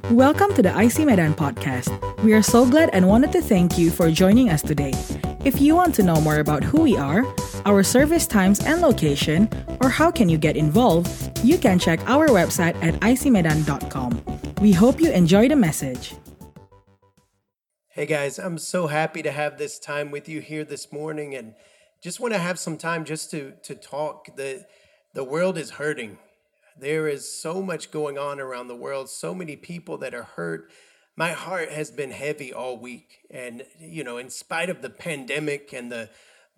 Welcome to the IC Medan podcast. We are so glad and wanted to thank you for joining us today. If you want to know more about who we are, our service times and location, or how can you get involved, you can check our website at icmedan.com. We hope you enjoy the message. Hey guys, I'm so happy to have this time with you here this morning and just want to have some time just to talk. The world is hurting. There is so much going on around the world, so many people that are hurt. My heart has been heavy all week. And, in spite of the pandemic and the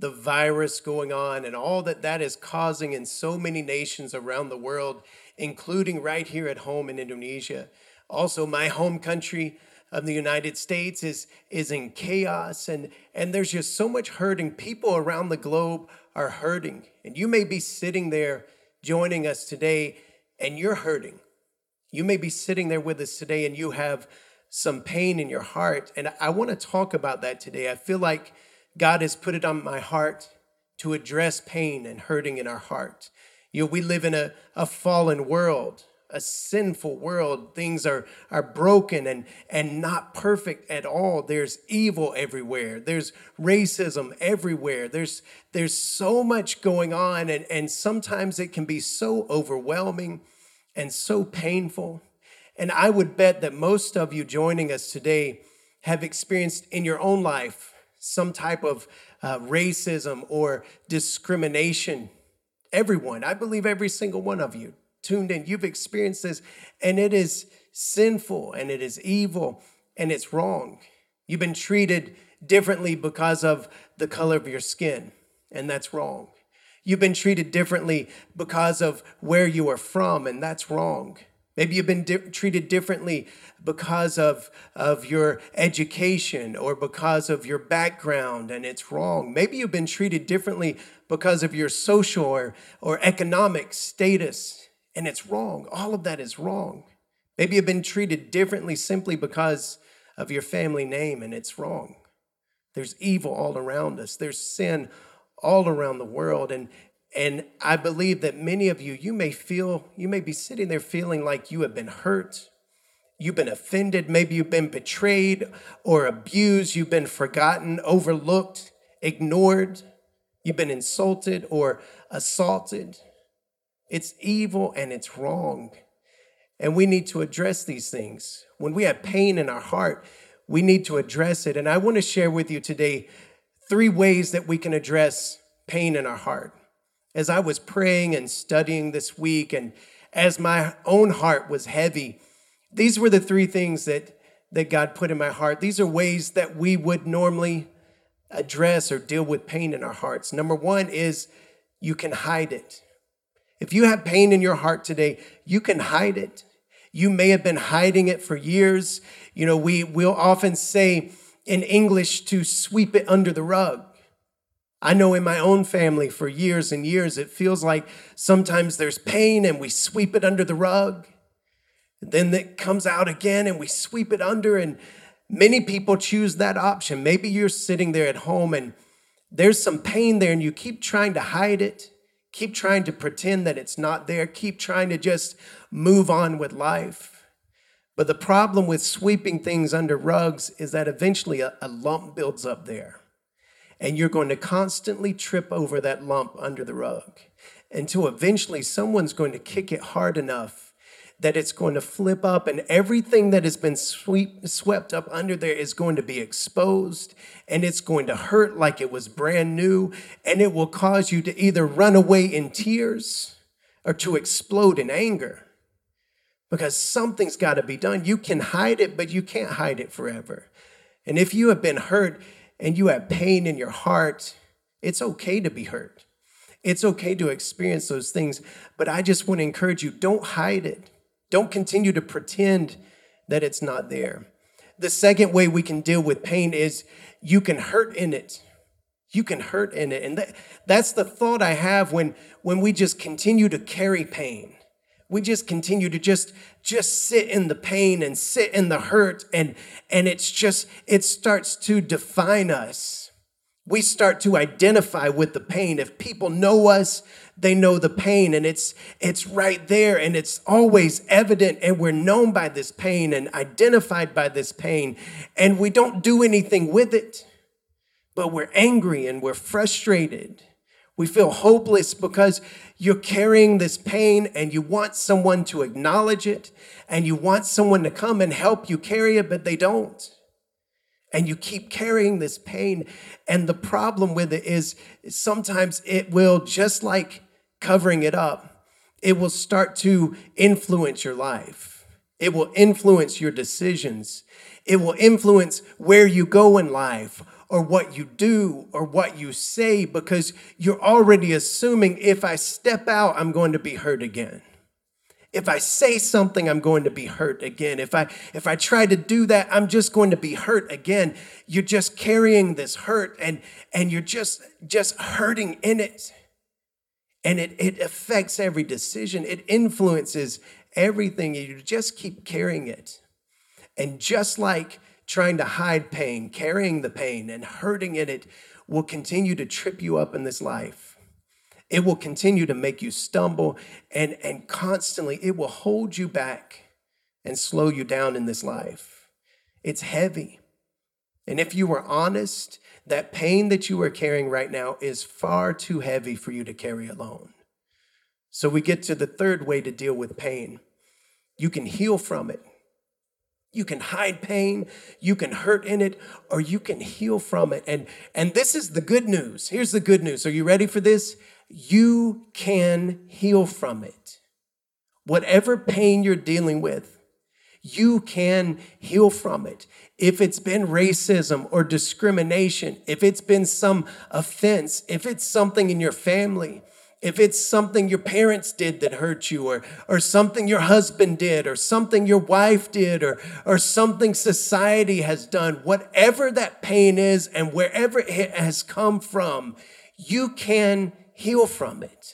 virus going on and all that is causing in so many nations around the world, including right here at home in Indonesia. Also, my home country of the United States is in chaos. And there's just so much hurting. People around the globe are hurting. And you may be sitting there joining us today and you're hurting. You may be sitting there with us today and you have some pain in your heart. And I want to talk about that today. I feel like God has put it on my heart to address pain and hurting in our heart. We live in a fallen world, a sinful world. Things are broken and not perfect at all. There's evil everywhere. There's racism everywhere. There's so much going on, and sometimes it can be so overwhelming and so painful. And I would bet that most of you joining us today have experienced in your own life some type of racism or discrimination. Everyone, I believe every single one of you tuned in, you've experienced this, and it is sinful and it is evil and it's wrong. You've been treated differently because of the color of your skin, and that's wrong. You've been treated differently because of where you are from, and that's wrong. Maybe you've been treated differently because of your education or because of your background, and it's wrong. Maybe you've been treated differently because of your social or economic status, and it's wrong. All of that is wrong. Maybe you've been treated differently simply because of your family name, and it's wrong. There's evil all around us. There's sin all around the world. And I believe that many of you may be sitting there feeling like you have been hurt. You've been offended. Maybe you've been betrayed or abused. You've been forgotten, overlooked, ignored. You've been insulted or assaulted. It's evil and it's wrong. And we need to address these things. When we have pain in our heart, we need to address it. And I want to share with you today 3 ways that we can address pain in our heart. As I was praying and studying this week, and as my own heart was heavy, these were the 3 things that God put in my heart. These are ways that we would normally address or deal with pain in our hearts. Number 1 is you can hide it. If you have pain in your heart today, you can hide it. You may have been hiding it for years. We'll often say in English to sweep it under the rug. I know in my own family for years and years, it feels like sometimes there's pain and we sweep it under the rug. Then it comes out again and we sweep it under, and many people choose that option. Maybe you're sitting there at home and there's some pain there and you keep trying to hide it, keep trying to pretend that it's not there, keep trying to just move on with life. But the problem with sweeping things under rugs is that eventually a lump builds up there. And you're going to constantly trip over that lump under the rug until eventually someone's going to kick it hard enough that it's going to flip up, and everything that has been swept up under there is going to be exposed, and it's going to hurt like it was brand new, and it will cause you to either run away in tears or to explode in anger. Because something's got to be done. You can hide it, but you can't hide it forever. And if you have been hurt and you have pain in your heart, it's okay to be hurt. It's okay to experience those things. But I just want to encourage you, don't hide it. Don't continue to pretend that it's not there. The second way we can deal with pain is you can hurt in it. You can hurt in it. And that's the thought I have when we just continue to carry pain. We just continue to just sit in the pain and sit in the hurt, and it starts to define us. We start to identify with the pain. If people know us, they know the pain, and it's right there, and it's always evident, and we're known by this pain and identified by this pain, and we don't do anything with it, but we're angry and we're frustrated. We feel hopeless because you're carrying this pain and you want someone to acknowledge it and you want someone to come and help you carry it, but they don't. And you keep carrying this pain. And the problem with it is sometimes it will, just like covering it up, it will start to influence your life. It will influence your decisions. It will influence where you go in life or what you do or what you say, because you're already assuming if I step out, I'm going to be hurt again. If I say something, I'm going to be hurt again. If I try to do that, I'm just going to be hurt again. You're just carrying this hurt and you're just hurting in it. And it affects every decision. It influences everything. You just keep carrying it. And just like trying to hide pain, carrying the pain and hurting in it will continue to trip you up in this life. It will continue to make you stumble, and constantly it will hold you back and slow you down in this life. It's heavy. And if you were honest, that pain that you are carrying right now is far too heavy for you to carry alone. So we get to the third way to deal with pain. You can heal from it. You can hide pain, you can hurt in it, or you can heal from it. And this is the good news. Here's the good news. Are you ready for this? You can heal from it. Whatever pain you're dealing with, you can heal from it. If it's been racism or discrimination, if it's been some offense, if it's something in your family, if it's something your parents did that hurt you, or something your husband did, or something your wife did, or something society has done, whatever that pain is and wherever it has come from, you can heal from it.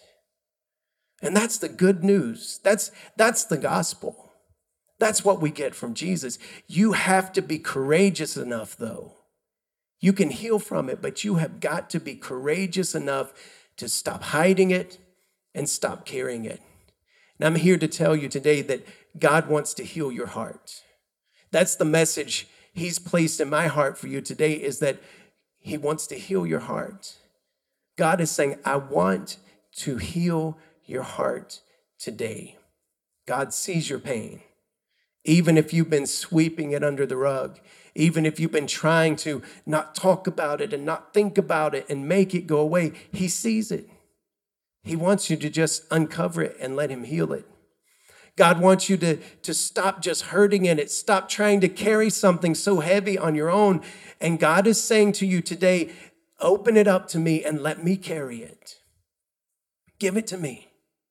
And that's the good news. That's the gospel. That's what we get from Jesus. You have to be courageous enough, though. You can heal from it, but you have got to be courageous enough to stop hiding it and stop carrying it. And I'm here to tell you today that God wants to heal your heart. That's the message He's placed in my heart for you today, is that He wants to heal your heart. God is saying, I want to heal your heart today. God sees your pain. Even if you've been sweeping it under the rug, even if you've been trying to not talk about it and not think about it and make it go away, He sees it. He wants you to just uncover it and let Him heal it. God wants you to stop just hurting in it. Stop trying to carry something so heavy on your own. And God is saying to you today, open it up to me and let me carry it. Give it to me.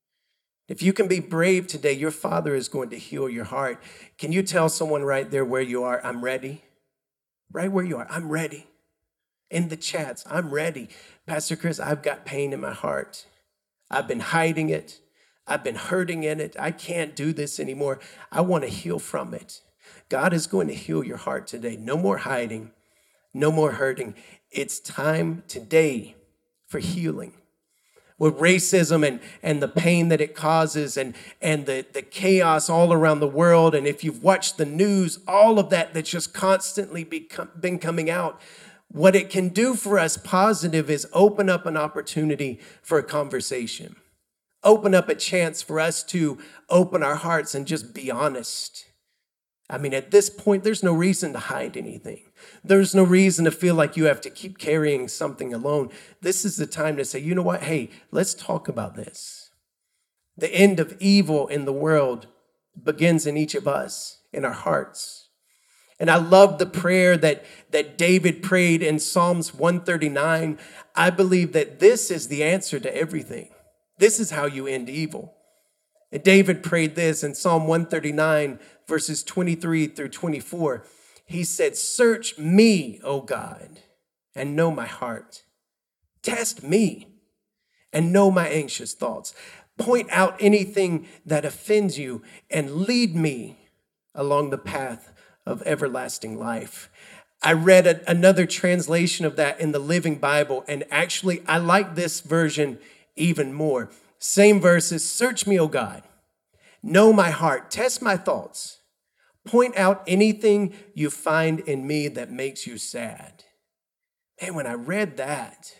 If you can be brave today, your Father is going to heal your heart. Can you tell someone right there where you are, I'm ready? Right where you are, I'm ready. In the chats, I'm ready. Pastor Chris, I've got pain in my heart. I've been hiding it. I've been hurting in it. I can't do this anymore. I want to heal from it. God is going to heal your heart today. No more hiding. No more hurting. It's time today for healing. With racism and the pain that it causes and the chaos all around the world. And if you've watched the news, all of that's just constantly been coming out. What it can do for us positive is open up an opportunity for a conversation. Open up a chance for us to open our hearts and just be honest. I mean, at this point, there's no reason to hide anything. There's no reason to feel like you have to keep carrying something alone. This is the time to say, you know what? Hey, let's talk about this. The end of evil in the world begins in each of us, in our hearts. And I love the prayer that David prayed in Psalms 139. I believe that this is the answer to everything. This is how you end evil. And David prayed this in Psalm 139, verses 23 through 24. He said, search me, O God, and know my heart. Test me and know my anxious thoughts. Point out anything that offends you and lead me along the path of everlasting life. I read another translation of that in the Living Bible, and actually I like this version even more. Same verses. Search me, O God. Know my heart. Test my thoughts. Point out anything you find in me that makes you sad. Man, when I read that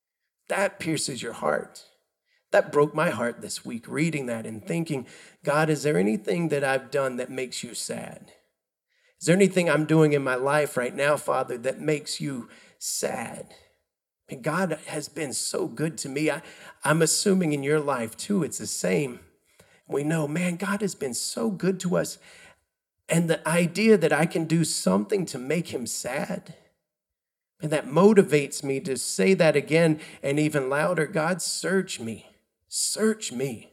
pierces your heart. That broke my heart this week, reading that and thinking, God, is there anything that I've done that makes you sad? Is there anything I'm doing in my life right now, Father, that makes you sad? And God has been so good to me. I'm assuming in your life too, it's the same. We know, man, God has been so good to us. And the idea that I can do something to make him sad, and that motivates me to say that again and even louder. God, search me. Search me.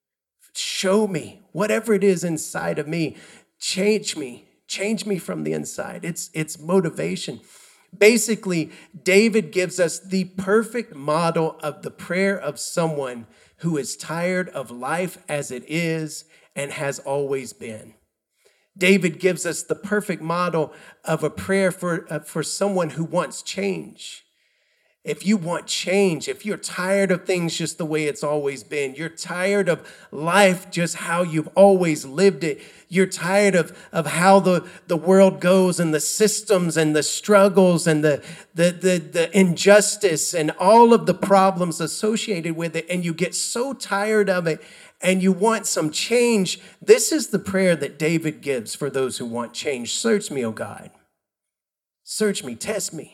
Show me whatever it is inside of me. Change me. Change me from the inside. It's motivation. Basically, David gives us the perfect model of the prayer of someone who is tired of life as it is and has always been. David gives us the perfect model of a prayer for someone who wants change. If you want change, if you're tired of things just the way it's always been, you're tired of life just how you've always lived it, you're tired of how the world goes and the systems and the struggles and the injustice and all of the problems associated with it, and you get so tired of it and you want some change, this is the prayer that David gives for those who want change. Search me, O God. Search me, test me.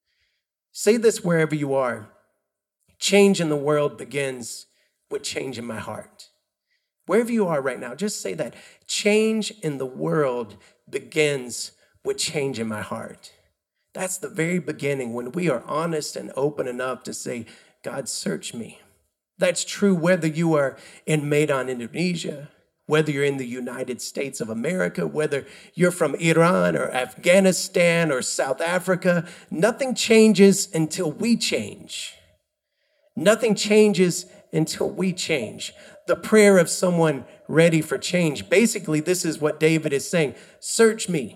Say this wherever you are. Change in the world begins with change in my heart. Wherever you are right now, just say that. Change in the world begins with change in my heart. That's the very beginning when we are honest and open enough to say, God, search me. That's true whether you are in Medan, Indonesia, whether you're in the United States of America, whether you're from Iran or Afghanistan or South Africa. Nothing changes until we change. Nothing changes until we change. The prayer of someone ready for change. Basically, this is what David is saying. Search me.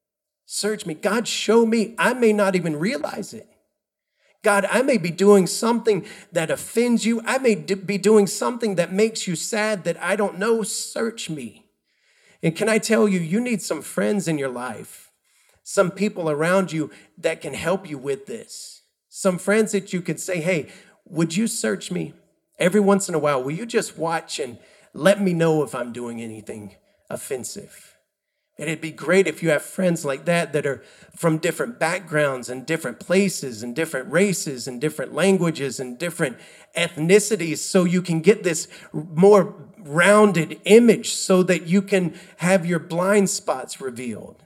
Search me. God, show me. I may not even realize it. God, I may be doing something that offends you. I may be doing something that makes you sad that I don't know. Search me. And can I tell you, you need some friends in your life, some people around you that can help you with this. Some friends that you could say, hey, would you search me? Every once in a while, will you just watch and let me know if I'm doing anything offensive? And it'd be great if you have friends like that are from different backgrounds and different places and different races and different languages and different ethnicities, so you can get this more rounded image so that you can have your blind spots revealed.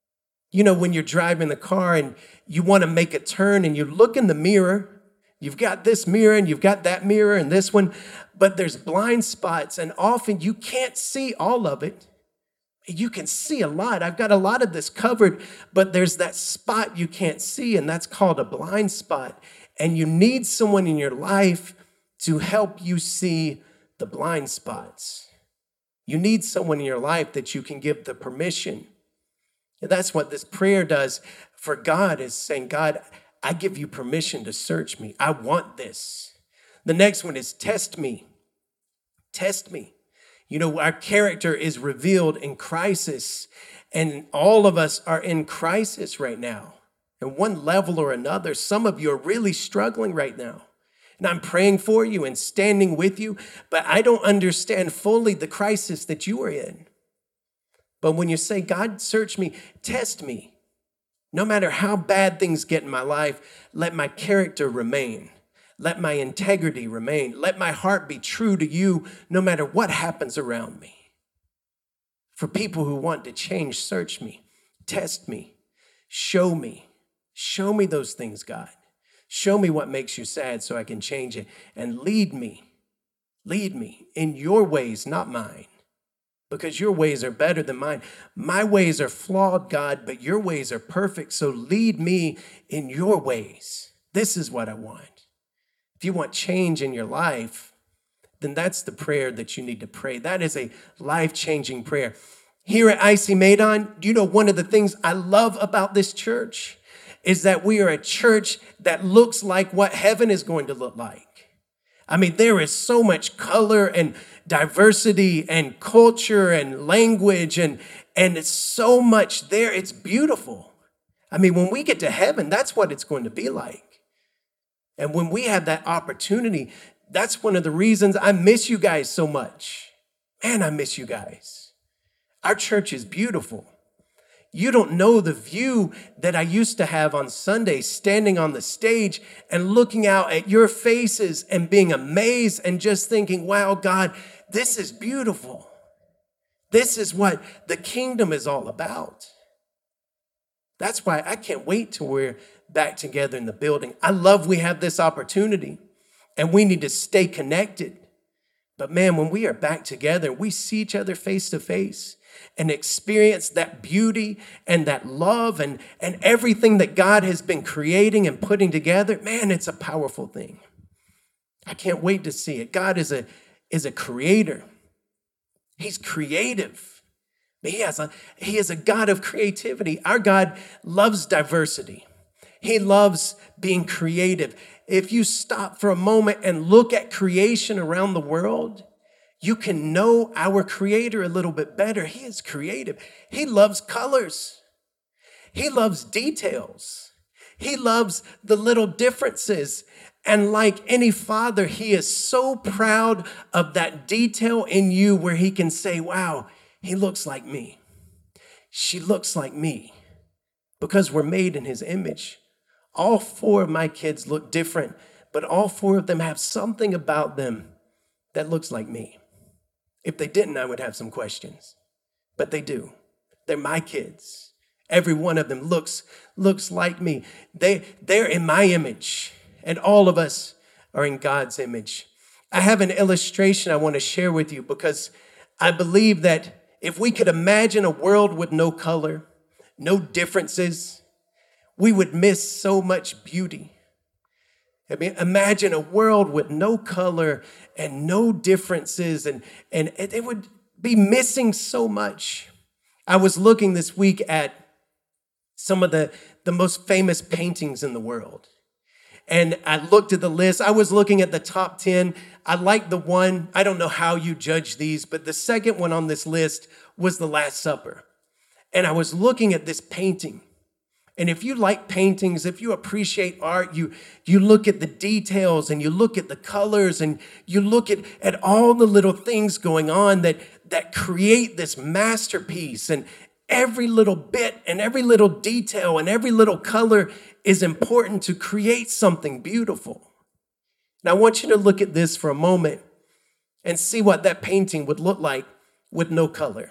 You know, when you're driving the car and you want to make a turn and you look in the mirror, you've got this mirror and you've got that mirror and this one, but there's blind spots, and often you can't see all of it. You can see a lot. I've got a lot of this covered, but there's that spot you can't see, and that's called a blind spot. And you need someone in your life to help you see the blind spots. You need someone in your life that you can give the permission. And that's what this prayer does for God, is saying, God, I give you permission to search me. I want this. The next one is test me. Test me. You know, our character is revealed in crisis, and all of us are in crisis right now. At one level or another, some of you are really struggling right now. And I'm praying for you and standing with you, but I don't understand fully the crisis that you are in. But when you say, God, search me, test me, no matter how bad things get in my life, let my character remain. Let my integrity remain. Let my heart be true to you no matter what happens around me. For people who want to change, search me, test me, show me. Show me those things, God. Show me what makes you sad so I can change it. And lead me in your ways, not mine. Because your ways are better than mine. My ways are flawed, God, but your ways are perfect. So lead me in your ways. This is what I want. If you want change in your life, then that's the prayer that you need to pray. That is a life-changing prayer. Here at IC Medan, you know, one of the things I love about this church is that we are a church that looks like what heaven is going to look like. I mean, there is so much color and diversity and culture and language and it's so much there. It's beautiful. I mean, when we get to heaven, that's what it's going to be like. And when we have that opportunity, that's one of the reasons I miss you guys so much. Man, I miss you guys. Our church is beautiful. You don't know the view that I used to have on Sundays, standing on the stage and looking out at your faces and being amazed and just thinking, wow, God, this is beautiful. This is what the kingdom is all about. That's why I can't wait till we're back together in the building. I love we have this opportunity and we need to stay connected. But man, when we are back together, we see each other face to face and experience that beauty and that love and everything that God has been creating and putting together. Man, it's a powerful thing. I can't wait to see it. God is a creator. He's creative. He is a God of creativity. Our God loves diversity. He loves being creative. If you stop for a moment and look at creation around the world, you can know our Creator a little bit better. He is creative. He loves colors. He loves details. He loves the little differences. And like any father, he is so proud of that detail in you where he can say, wow, he looks like me. She looks like me because we're made in his image. All four of my kids look different, but all four of them have something about them that looks like me. If they didn't, I would have some questions, but they do. They're my kids. Every one of them looks like me. They're in my image, and all of us are in God's image. I have an illustration I want to share with you because I believe that if we could imagine a world with no color, no differences, we would miss so much beauty. I mean, imagine a world with no color and no differences, and it would be missing so much. I was looking this week at some of the most famous paintings in the world. And I looked at the list. I was looking at the top 10. I like the one, I don't know how you judge these, but the second one on this list was The Last Supper. And I was looking at this painting. And if you like paintings, if you appreciate art, you look at the details and you look at the colors and you look at all the little things going on that create this masterpiece. And every little bit and every little detail and every little color is important to create something beautiful. Now, I want you to look at this for a moment and see what that painting would look like with no color.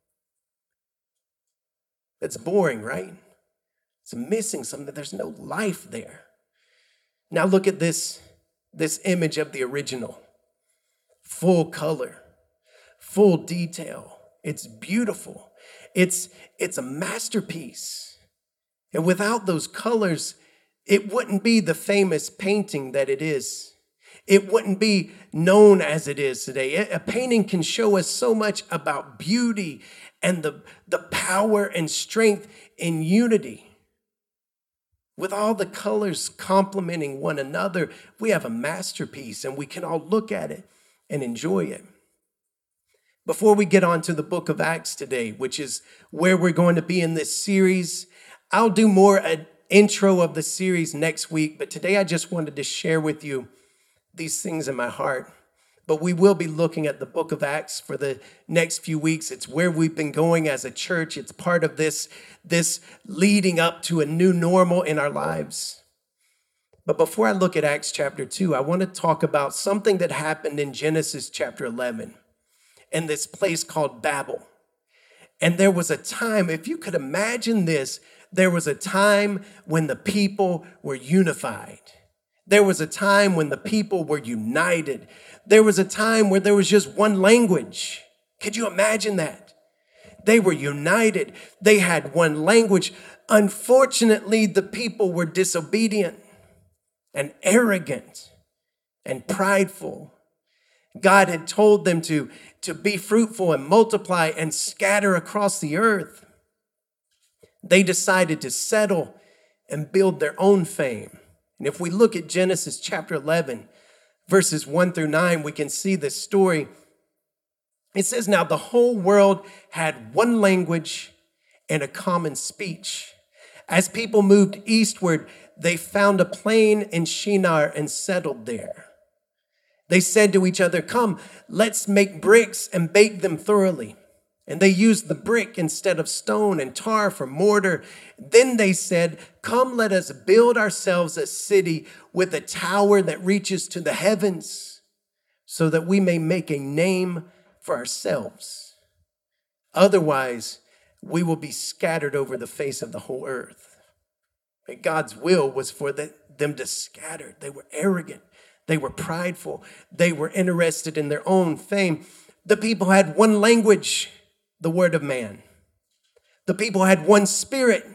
It's boring, right? It's missing something. There's no life there. Now look at this image of the original. Full color, full detail. It's beautiful. It's a masterpiece. And without those colors, it wouldn't be the famous painting that it is. It wouldn't be known as it is today. A painting can show us so much about beauty and the power and strength in unity. With all the colors complementing one another, we have a masterpiece and we can all look at it and enjoy it. Before we get on to the book of Acts today, which is where we're going to be in this series, I'll do more an intro of the series next week, but today I just wanted to share with you these things in my heart. But we will be looking at the book of Acts for the next few weeks. It's where we've been going as a church. It's part of this leading up to a new normal in our lives. But before I look at Acts chapter 2, I want to talk about something that happened in Genesis chapter 11 in this place called Babel. And there was a time, if you could imagine this, there was a time when the people were unified. There was a time when the people were united. There was a time where there was just one language. Could you imagine that? They were united. They had one language. Unfortunately, the people were disobedient and arrogant and prideful. God had told them to be fruitful and multiply and scatter across the earth. They decided to settle and build their own fame. And if we look at Genesis chapter 11, verses 1 through 9, we can see this story. It says, now the whole world had one language and a common speech. As people moved eastward, they found a plain in Shinar and settled there. They said to each other, come, let's make bricks and bake them thoroughly. And they used the brick instead of stone and tar for mortar. Then they said, come, let us build ourselves a city with a tower that reaches to the heavens, so that we may make a name for ourselves. Otherwise, we will be scattered over the face of the whole earth. And God's will was for them to scatter. They were arrogant. They were prideful. They were interested in their own fame. The people had one language, the word of man. The people had one spirit,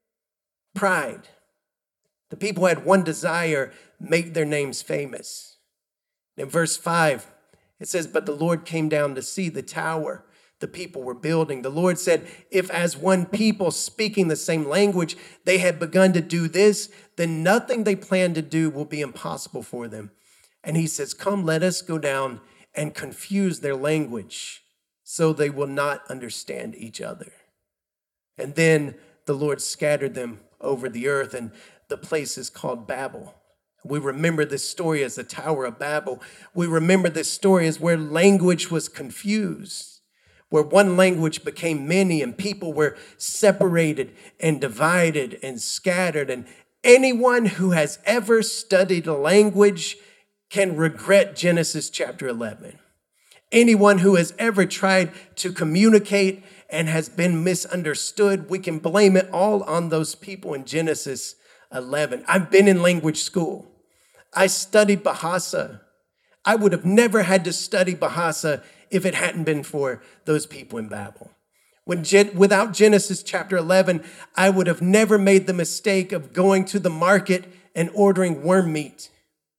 pride. The people had one desire, make their names famous. In verse 5, it says, but the Lord came down to see the tower the people were building. The Lord said, if as one people speaking the same language, they had begun to do this, then nothing they plan to do will be impossible for them. And he says, come, let us go down and confuse their language, so they will not understand each other. And then the Lord scattered them over the earth, and the place is called Babel. We remember this story as the Tower of Babel. We remember this story as where language was confused, where one language became many and people were separated and divided and scattered. And anyone who has ever studied a language can regret Genesis chapter 11. Anyone who has ever tried to communicate and has been misunderstood, we can blame it all on those people in Genesis 11. I've been in language school. I studied Bahasa. I would have never had to study Bahasa if it hadn't been for those people in Babel. Without Genesis chapter 11, I would have never made the mistake of going to the market and ordering worm meat.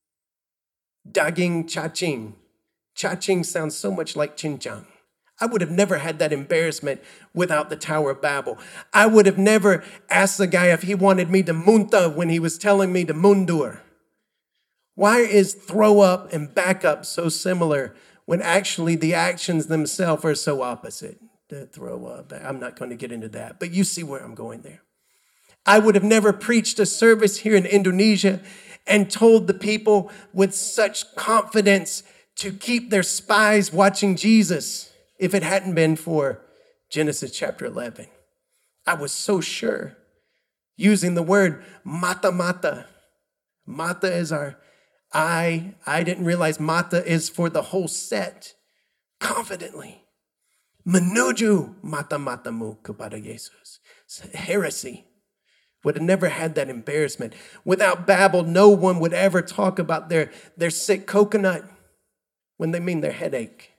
Daging cacing. Cacing sounds so much like chincang. I would have never had that embarrassment without the Tower of Babel. I would have never asked the guy if he wanted me to munta when he was telling me to mundur. Why is throw up and back up so similar when actually the actions themselves are so opposite? The throw up, I'm not going to get into that, but you see where I'm going there. I would have never preached a service here in Indonesia and told the people with such confidence to keep their spies watching Jesus if it hadn't been for Genesis chapter 11. I was so sure, using the word mata mata. Mata is our eye. I didn't realize mata is for the whole set. Confidently. Menuju mata matamu kepada Yesus. Heresy. Would have never had that embarrassment. Without Babel, no one would ever talk about their sick coconut when they mean their headache.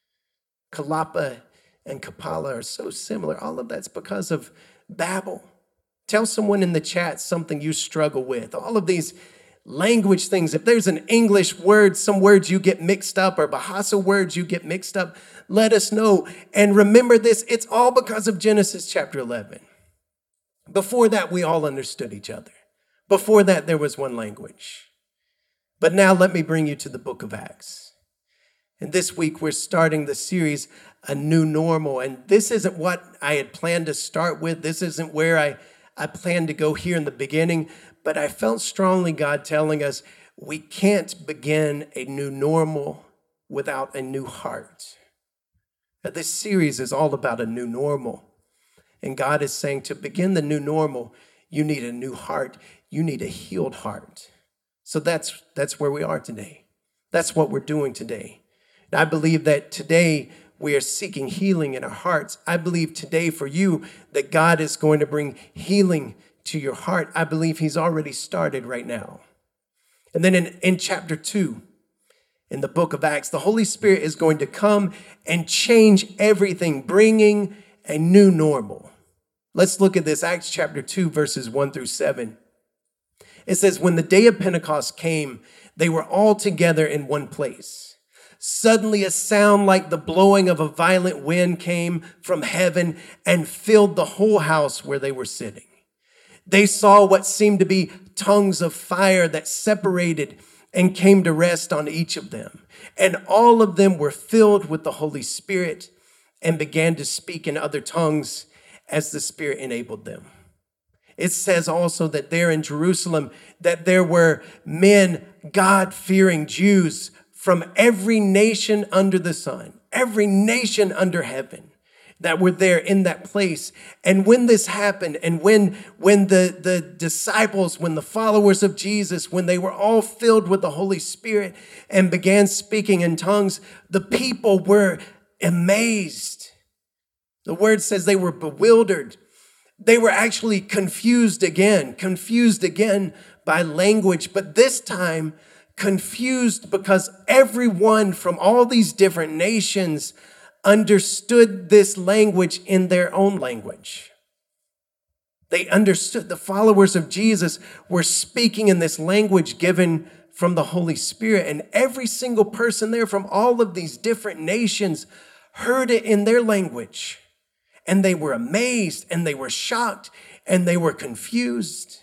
Kalapa and Kapala are so similar. All of that's because of Babel. Tell someone in the chat something you struggle with. All of these language things. If there's an English word, some words you get mixed up, or Bahasa words you get mixed up, let us know. And remember this, it's all because of Genesis chapter 11. Before that, we all understood each other. Before that, there was one language. But now let me bring you to the book of Acts. And this week, we're starting the series, A New Normal. And this isn't what I had planned to start with. This isn't where I planned to go here in the beginning. But I felt strongly God telling us we can't begin a new normal without a new heart. Now, this series is all about a new normal. And God is saying to begin the new normal, you need a new heart. You need a healed heart. So that's where we are today. That's what we're doing today. And I believe that today we are seeking healing in our hearts. I believe today for you that God is going to bring healing to your heart. I believe he's already started right now. And then in chapter 2, in the book of Acts, the Holy Spirit is going to come and change everything, bringing a new normal. Let's look at this, Acts chapter 2, verses 1 through 7. It says, when the day of Pentecost came, they were all together in one place. Suddenly a sound like the blowing of a violent wind came from heaven and filled the whole house where they were sitting. They saw what seemed to be tongues of fire that separated and came to rest on each of them. And all of them were filled with the Holy Spirit and began to speak in other tongues as the Spirit enabled them. It says also that there in Jerusalem, that there were men, God-fearing Jews from every nation under the sun, every nation under heaven, that were there in that place. And when this happened, and when the disciples, when the followers of Jesus, when they were all filled with the Holy Spirit and began speaking in tongues, the people were amazed. The word says they were bewildered. They were actually confused again by language, but this time confused because everyone from all these different nations understood this language in their own language. They understood. The followers of Jesus were speaking in this language given from the Holy Spirit, and every single person there from all of these different nations heard it in their language. And they were amazed, and they were shocked, and they were confused.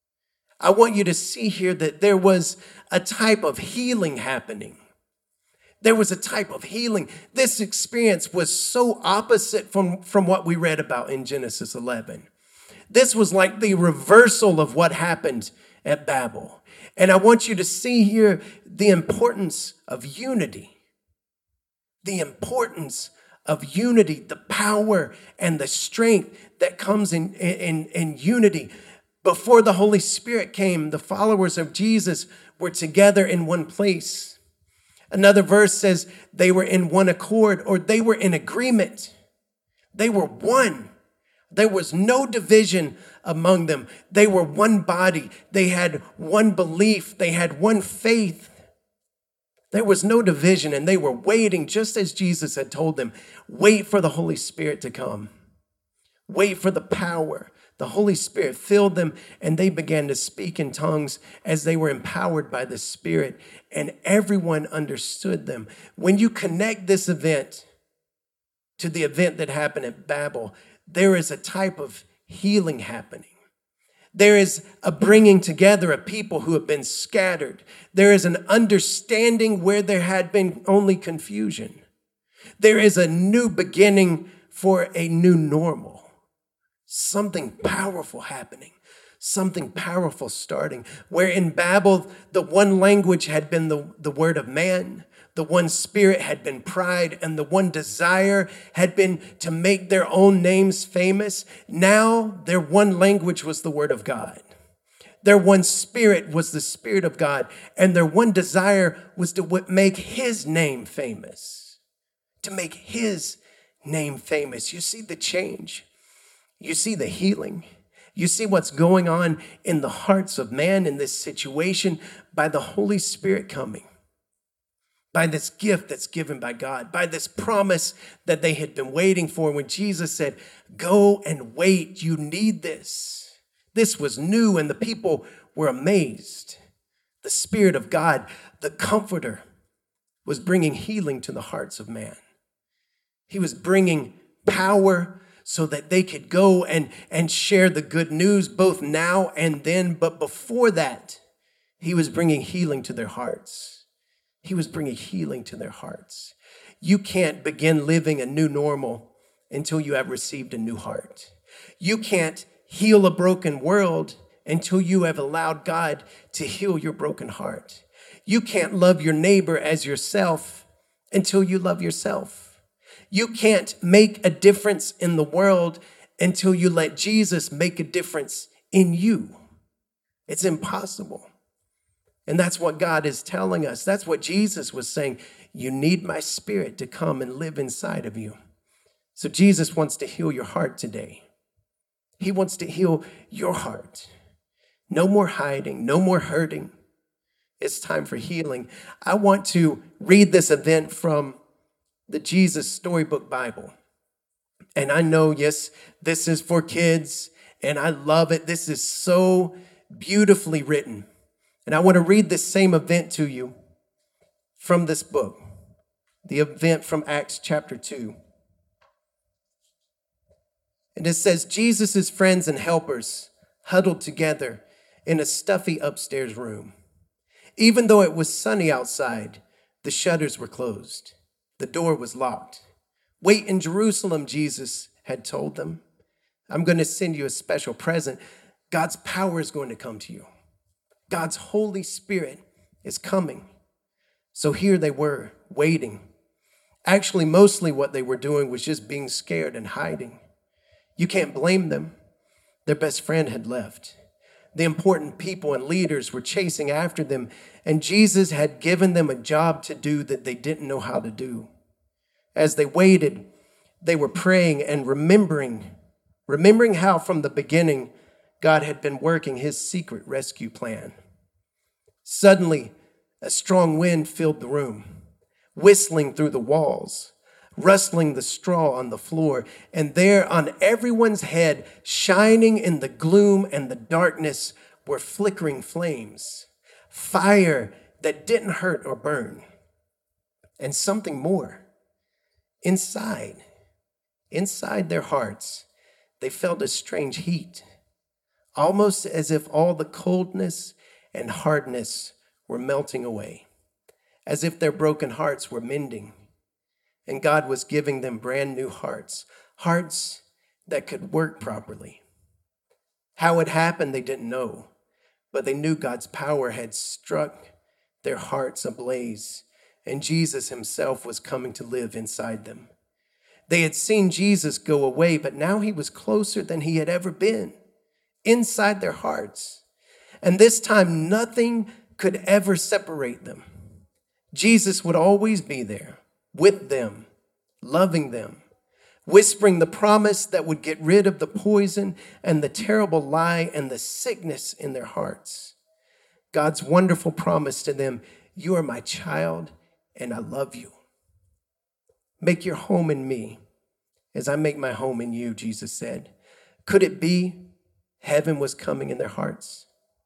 I want you to see here that there was a type of healing happening. There was a type of healing. This experience was so opposite from what we read about in Genesis 11. This was like the reversal of what happened at Babel. And I want you to see here the importance of unity. The importance of unity, the power and the strength that comes in unity. Before the Holy Spirit came, the followers of Jesus were together in one place. Another verse says they were in one accord, or they were in agreement. They were one. There was no division among them. They were one body. They had one belief. They had one faith. There was no division, and they were waiting, just as Jesus had told them, wait for the Holy Spirit to come. Wait for the power. The Holy Spirit filled them, and they began to speak in tongues as they were empowered by the Spirit, and everyone understood them. When you connect this event to the event that happened at Babel, there is a type of healing happening. There is a bringing together of people who have been scattered. There is an understanding where there had been only confusion. There is a new beginning for a new normal. Something powerful happening. Something powerful starting. Where in Babel, the one language had been the word of man. The one spirit had been pride, and the one desire had been to make their own names famous. Now their one language was the word of God. Their one spirit was the Spirit of God, and their one desire was to make his name famous. To make his name famous. You see the change. You see the healing. You see what's going on in the hearts of man in this situation by the Holy Spirit coming. By this gift that's given by God, by this promise that they had been waiting for. When Jesus said, go and wait, you need this. This was new, and the people were amazed. The Spirit of God, the Comforter, was bringing healing to the hearts of man. He was bringing power so that they could go and share the good news both now and then. But before that, he was bringing healing to their hearts. He was bringing healing to their hearts. You can't begin living a new normal until you have received a new heart. You can't heal a broken world until you have allowed God to heal your broken heart. You can't love your neighbor as yourself until you love yourself. You can't make a difference in the world until you let Jesus make a difference in you. It's impossible. And that's what God is telling us. That's what Jesus was saying. You need my Spirit to come and live inside of you. So Jesus wants to heal your heart today. He wants to heal your heart. No more hiding, no more hurting. It's time for healing. I want to read this event from the Jesus Storybook Bible. And I know, yes, this is for kids, and I love it. This is so beautifully written. And I want to read this same event to you from this book, the event from Acts chapter 2. And it says, Jesus' friends and helpers huddled together in a stuffy upstairs room. Even though it was sunny outside, the shutters were closed. The door was locked. Wait in Jerusalem, Jesus had told them. I'm going to send you a special present. God's power is going to come to you. God's Holy Spirit is coming. So here they were, waiting. Actually, mostly what they were doing was just being scared and hiding. You can't blame them. Their best friend had left. The important people and leaders were chasing after them, and Jesus had given them a job to do that they didn't know how to do. As they waited, they were praying and remembering how from the beginning God had been working his secret rescue plan. Suddenly, a strong wind filled the room, whistling through the walls, rustling the straw on the floor, and there on everyone's head, shining in the gloom and the darkness, were flickering flames, fire that didn't hurt or burn. And something more. Inside their hearts, they felt a strange heat, almost as if all the coldness and hardness were melting away, as if their broken hearts were mending. And God was giving them brand new hearts that could work properly. How it happened, they didn't know, but they knew God's power had struck their hearts ablaze, and Jesus himself was coming to live inside them. They had seen Jesus go away, but now he was closer than he had ever been, inside their hearts. And this time, nothing could ever separate them. Jesus would always be there, with them, loving them, whispering the promise that would get rid of the poison and the terrible lie and the sickness in their hearts. God's wonderful promise to them, you are my child and I love you. Make your home in me as I make my home in you, Jesus said. Could it be heaven was coming in their hearts?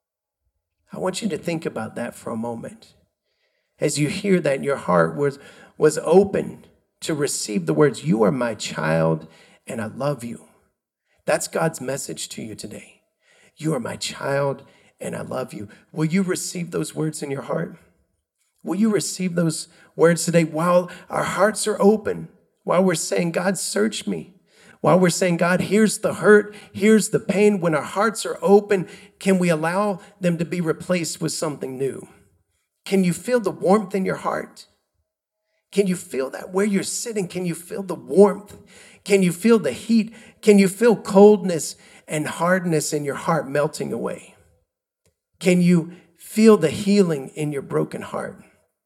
I want you to think about that for a moment. As you hear that, your heart was open to receive the words, you are my child and I love you. That's God's message to you today. You are my child and I love you. Will you receive those words in your heart? Will you receive those words today while our hearts are open, while we're saying, God, search me, while we're saying, God, here's the hurt, here's the pain. When our hearts are open, can we allow them to be replaced with something new? Can you feel the warmth in your heart? Can you feel that where you're sitting? Can you feel the warmth? Can you feel the heat? Can you feel coldness and hardness in your heart melting away? Can you feel the healing in your broken heart?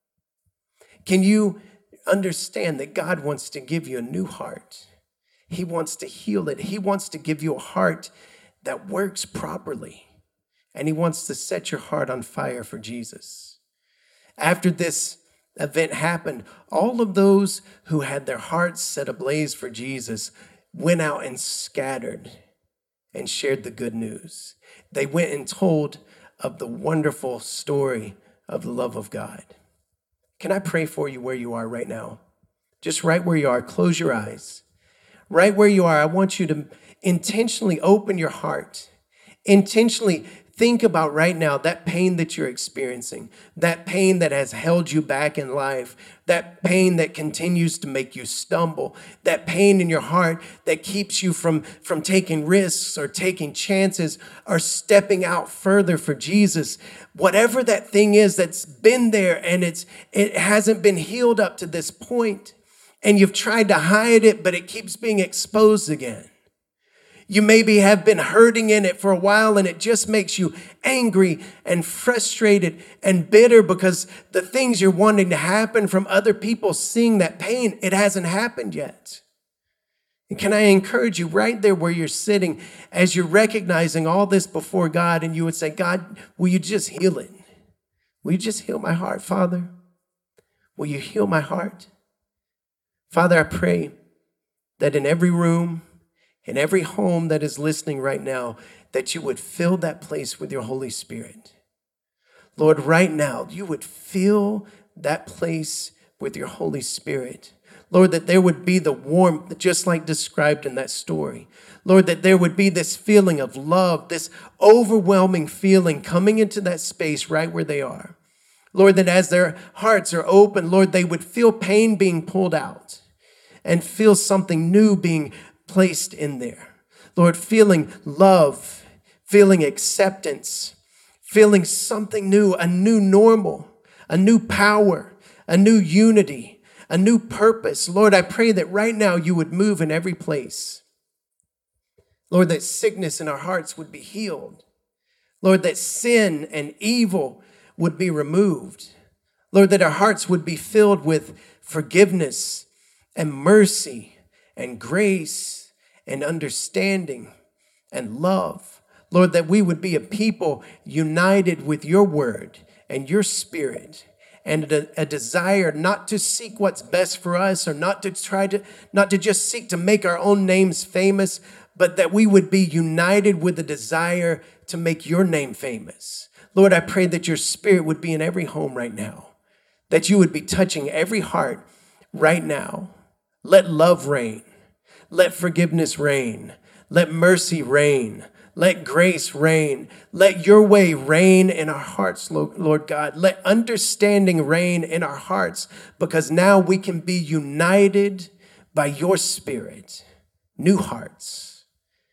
Can you understand that God wants to give you a new heart? He wants to heal it. He wants to give you a heart that works properly. And he wants to set your heart on fire for Jesus. After this event happened, all of those who had their hearts set ablaze for Jesus went out and scattered and shared the good news. They went and told of the wonderful story of the love of God. Can I pray for you where you are right now? Just right where you are, close your eyes. Right where you are, I want you to intentionally open your heart. Intentionally think about right now that pain that you're experiencing, that pain that has held you back in life, that pain that continues to make you stumble, that pain in your heart that keeps you from taking risks or taking chances or stepping out further for Jesus. Whatever that thing is that's been there and it hasn't been healed up to this point, and you've tried to hide it, but it keeps being exposed again. You maybe have been hurting in it for a while and it just makes you angry and frustrated and bitter because the things you're wanting to happen from other people seeing that pain, it hasn't happened yet. And can I encourage you right there where you're sitting as you're recognizing all this before God and you would say, God, will you just heal it? Will you just heal my heart, Father? Will you heal my heart? Father, I pray that in every room, in every home that is listening right now, that you would fill that place with your Holy Spirit. Lord, right now, you would fill that place with your Holy Spirit. Lord, that there would be the warmth, just like described in that story. Lord, that there would be this feeling of love, this overwhelming feeling coming into that space right where they are. Lord, that as their hearts are open, Lord, they would feel pain being pulled out and feel something new being placed in there. Lord, feeling love, feeling acceptance, feeling something new, a new normal, a new power, a new unity, a new purpose. Lord, I pray that right now you would move in every place. Lord, that sickness in our hearts would be healed. Lord, that sin and evil would be removed. Lord, that our hearts would be filled with forgiveness and mercy and grace and understanding and love. Lord, that we would be a people united with your word and your spirit, and a desire not to seek what's best for us, or not to just seek to make our own names famous, but that we would be united with a desire to make your name famous. Lord, I pray that your spirit would be in every home right now, that you would be touching every heart right now. Let love reign. Let forgiveness reign. Let mercy reign. Let grace reign. Let your way reign in our hearts, Lord God. Let understanding reign in our hearts, because now we can be united by your spirit. New hearts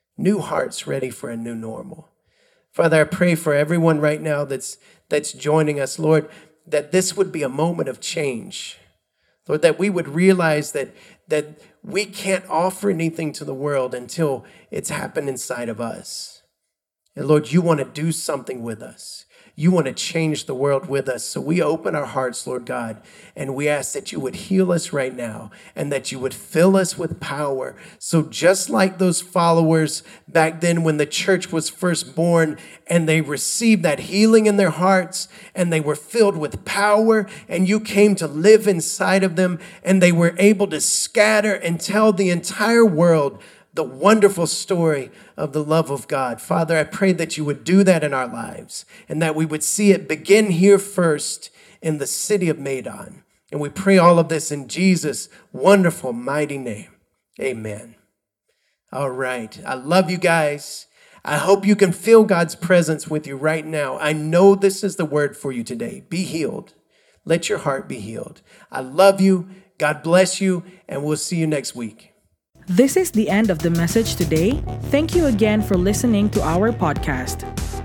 ready for a new normal. Father, I pray for everyone right now that's joining us, Lord, that this would be a moment of change. Lord, that we would realize that we can't offer anything to the world until it's happened inside of us. And Lord, you want to do something with us. You want to change the world with us. So we open our hearts, Lord God, and we ask that you would heal us right now and that you would fill us with power. So just like those followers back then when the church was first born and they received that healing in their hearts and they were filled with power and you came to live inside of them and they were able to scatter and tell the entire world the wonderful story of the love of God. Father, I pray that you would do that in our lives and that we would see it begin here first in the city of Medan. And we pray all of this in Jesus' wonderful, mighty name. Amen. All right. I love you guys. I hope you can feel God's presence with you right now. I know this is the word for you today. Be healed. Let your heart be healed. I love you. God bless you. And we'll see you next week. This is the end of the message today. Thank you again for listening to our podcast.